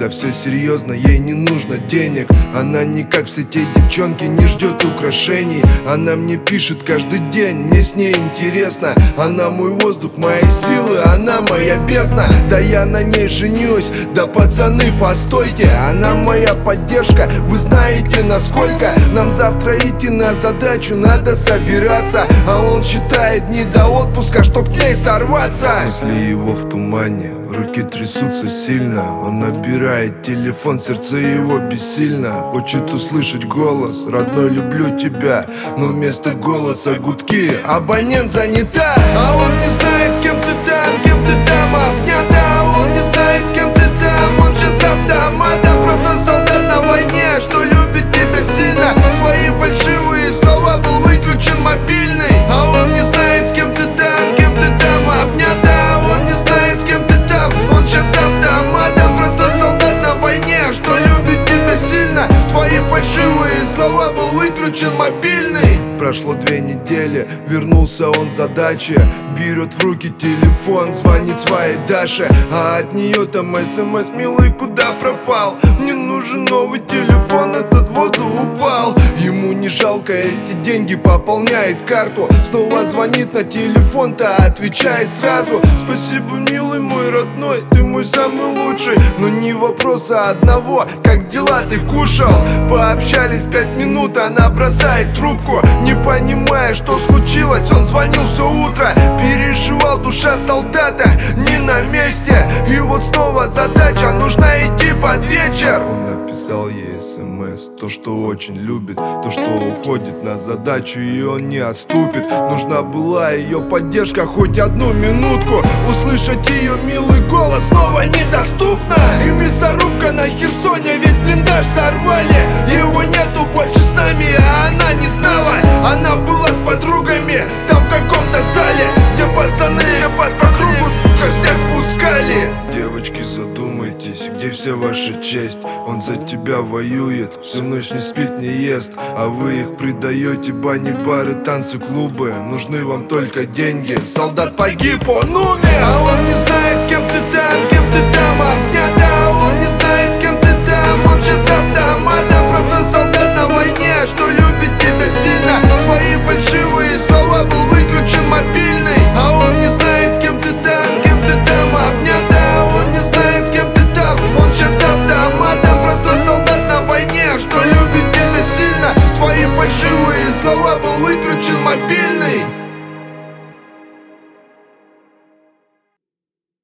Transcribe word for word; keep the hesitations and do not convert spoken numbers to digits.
когда все серьезно, ей не нужно денег. Она не как все те девчонки, не ждет украшений. Она мне пишет каждый день, мне с ней интересно. Она мой воздух, мои силы, она моя бездна. Да я на ней женюсь, да пацаны, постойте. Она моя поддержка, вы знаете насколько. Нам завтра идти на задачу, надо собираться. А он считает не до отпуска, чтоб к ней сорваться. Мысли его в тумане, руки трясутся сильно. Он набирает телефон, сердце его бессильно. Хочет услышать голос, родной, люблю тебя. Но вместо голоса гудки, абонент занята. А он не знает, с кем ты там, кем ты там обнята. Он не знает, с кем ты там, он же с автоматом. Просто солдат на войне, что любит тебя сильно. Твои фальшивые слова, был выключен мобильный. А он не знает, с кем ты там, кем ты там обнята. Он не знает, с кем ты там, он же с автоматом. Просто солдат на войне, что любит тебя сильно. Твои фальшивые слова, был выключен мобильный. Прошло две недели, вернулся он с задачи. Берет в руки телефон, звонит своей Даше. А от нее там смс: милый, куда пропал? Мне нужен новый телефон, этот в воду упал. Ему не жалко эти деньги, пополняет карту. Снова звонит на телефон-то, отвечает сразу: спасибо, милый мой родной, ты мой самый лучший. Но не вопроса одного, как дела, ты кушал? Пообщались пять минут, она бросает трубку. Не понимая, что случилось, он звонил все утро. Переживал, душа солдата не на месте. И вот снова задача, нужно идти под вечер. Он написал ей смс: то, что очень любит, то, что уходит на задачу, и он не отступит. Нужна была ее поддержка, хоть одну минутку. Услышать ее милый голос снова недоступно. И мясорубка на Херсоне, весь блиндаж сорвали. Его нету больше с нами, а она не знала. Она была с подругами, там в каком-то зале, где пацаны по кругу, сука, всех пускали. Девочки, задумайтесь, где вся ваша честь? Он за тебя воюет, всю ночь не спит, не ест. А вы их предаете, бани, бары, танцы, клубы. Нужны вам только деньги. Солдат погиб, он умер, а он не